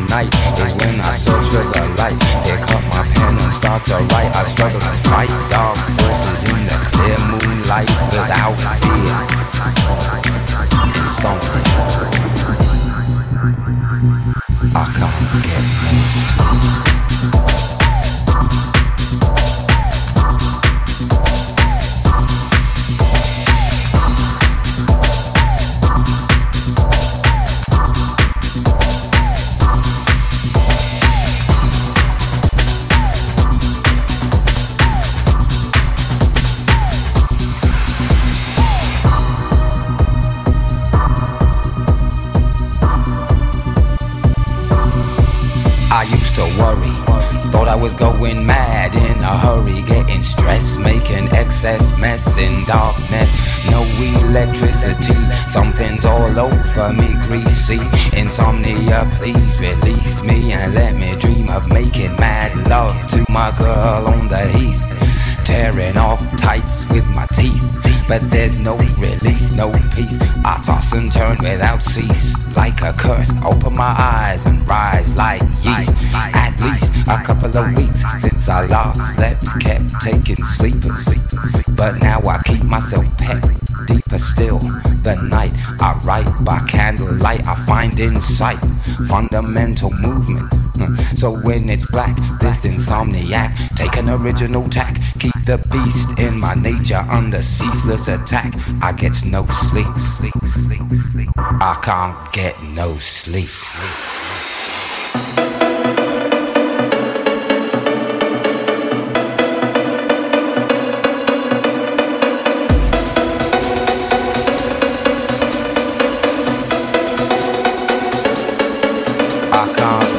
night is when I search for the light. Pick up my pen and start to write. I struggle to fight dark forces in the clear moonlight without fear. Insomnia. I can't get no sleep. I used to worry, thought I was going mad in a hurry, getting stressed, making excess mess in darkness. No electricity, something's all over me, greasy. Insomnia, please release me and let me dream of making mad love to my girl on the heath. Tearing off tights with my teeth, but there's no release, no peace. I toss and turn without cease, like a curse. Open my eyes and rise like yeast. At least a couple of weeks since I last slept, kept taking sleepers, but now I keep myself pet. Deeper still, the night I write by candlelight. I find insight, fundamental movement. So when it's black, this insomniac, take an original tack. Keep the beast in my nature under ceaseless attack. I get no sleep. I can't get no sleep. I can't